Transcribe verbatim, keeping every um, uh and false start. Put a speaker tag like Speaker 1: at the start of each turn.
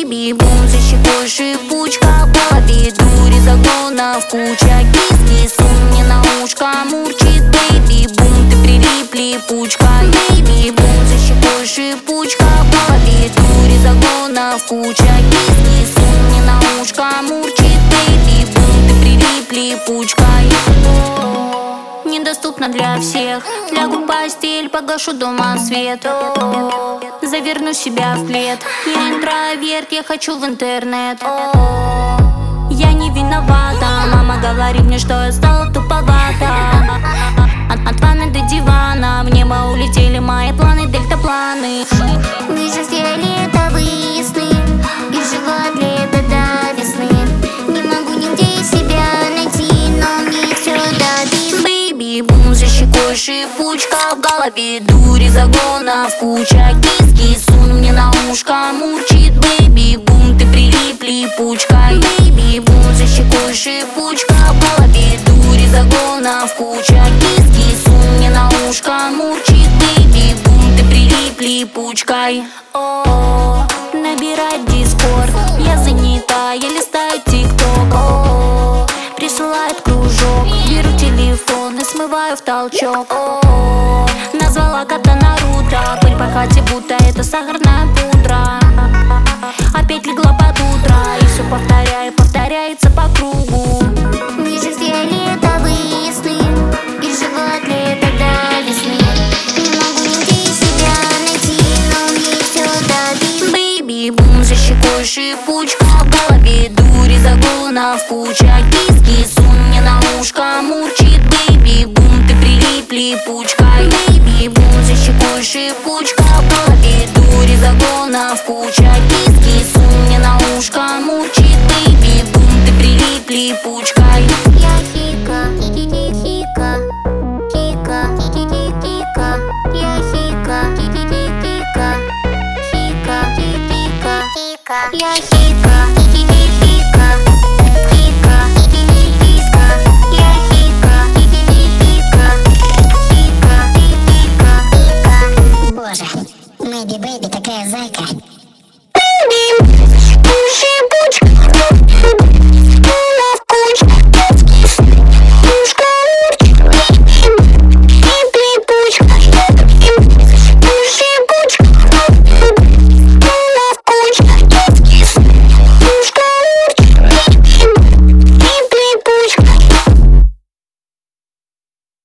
Speaker 1: Бэйби бум, за щекой шипучка, в голове дури, загонов куча. Кис-кис, он мне на ушко мурчит. Бэйби бум, ты прилип, липучка. Бэйби бум, за щекой шипучка, в голове дури, загонов куча. Кис-кис, он мне на ушко мурчит. Бэйби бум, ты прилип, липучкой. Недоступна для всех. Лягу в постель, погашу дома свет. Заверну себя в плед. Я интроверт, я хочу в интернет. Я не виновата. Мама говорит мне, что я стала туповата. От, от ванны до дивана в небо улетели мои планы, дельтапланы.
Speaker 2: Месяц фиолетовые сны, и живот лето до весны. Не могу нигде себя найти, но мне все добить.
Speaker 1: Бэйби бум, за щекой шипучка, в голове дури, загонов куча. Кис-кис, он мне на ушко мурчит. Бэйби бум, ты прилип, липучкой. Бэйби бум, за щекой шипучка, в голове дури, загонов куча. Кис-кис, он мне на ушко мурчит. Бэйби бум, ты прилип, липучкой. О, набирать дискорд, я занята, я листаю тикток. О, присылает кружок, беру телефон и смываю в толчок. О, назвала кота Наруто, пыль по хате, будто это сахарная пудра. Опять легла под утро, и все повторяю, повторяется по кругу.
Speaker 2: Месяц фиолетовые сны, и живот лето до весны. Не могу нигде себя найти, но мне все добить.
Speaker 1: Бэйби бум, за щекой шипучка, в голове дури, загонов куча. Кис-кис, он мне на ушко мурчит. Бэйби бум, ты прилип, липучкой. Бэйби бум, за щекой шипучка, в голове дури, загонов куча. Кис-кис, он мне на ушко мурчит. Бэйби бум, ты прилип, липучкой.
Speaker 2: Я хика, хика, хика, хика, хика. Я хика, хика, хика, хика, хика. Я хика, хика, хика, хика. Я хика, хика, хика, хика, хика. Боже, Мэйби Бэйби такая зайка.